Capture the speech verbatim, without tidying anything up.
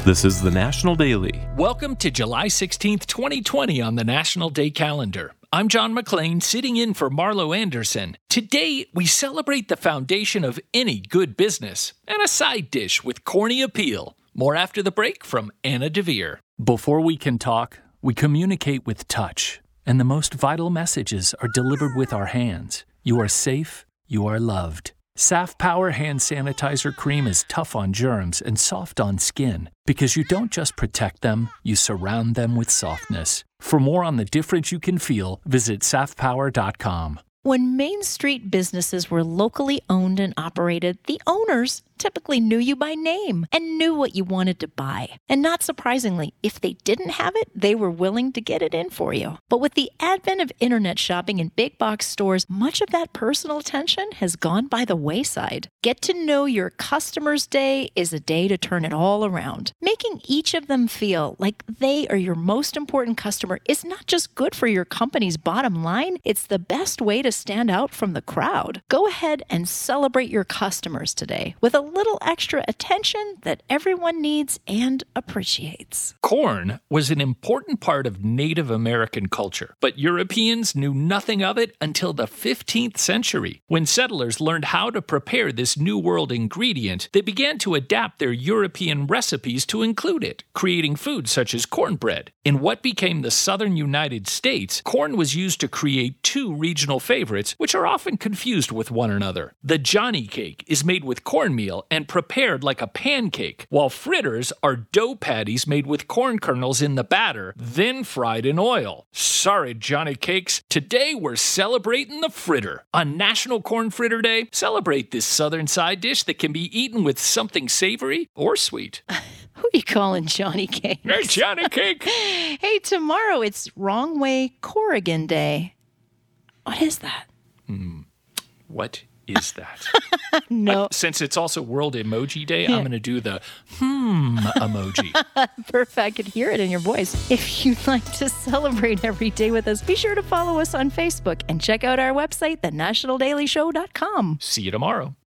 This is the National Daily. Welcome to July sixteenth, twenty twenty on the National Day calendar. I'm John McClain, sitting in for Marlo Anderson. Today, we celebrate the foundation of any good business and a side dish with corny appeal. More after the break from Anna DeVere. Before we can talk, we communicate with touch, and the most vital messages are delivered with our hands. You are safe, you are loved. Saf Power Hand Sanitizer Cream is tough on germs and soft on skin because you don't just protect them, you surround them with softness. For more on the difference you can feel, visit saf power dot com. When Main Street businesses were locally owned and operated, the owners typically knew you by name and knew what you wanted to buy. And not surprisingly, if they didn't have it, they were willing to get it in for you. But with the advent of internet shopping and big box stores, much of that personal attention has gone by the wayside. Get to know your customers' day is a day to turn it all around. Making each of them feel like they are your most important customer is not just good for your company's bottom line, it's the best way to stand out from the crowd. Go ahead and celebrate your customers today with a little extra attention that everyone needs and appreciates. Corn was an important part of Native American culture, but Europeans knew nothing of it until the fifteenth century. When settlers learned how to prepare this New World ingredient, they began to adapt their European recipes to include it, creating foods such as cornbread. In what became the southern United States, corn was used to create two regional favorites, which are often confused with one another. The Johnny cake is made with cornmeal and prepared like a pancake, while fritters are dough patties made with corn kernels in the batter, then fried in oil. Sorry, Johnny cakes, today we're celebrating the fritter. On National Corn Fritter Day, celebrate this southern side dish that can be eaten with something savory or sweet. Who you calling Johnny Cake? Hey, Johnny cake! Hey, tomorrow it's Wrong Way Corrigan Day. What is that? Hmm. What is that? No. Uh, since it's also World Emoji Day, yeah. I'm going to do the hmm emoji. Perfect. I could hear it in your voice. If you'd like to celebrate every day with us, be sure to follow us on Facebook and check out our website, the national daily show dot com. See you tomorrow.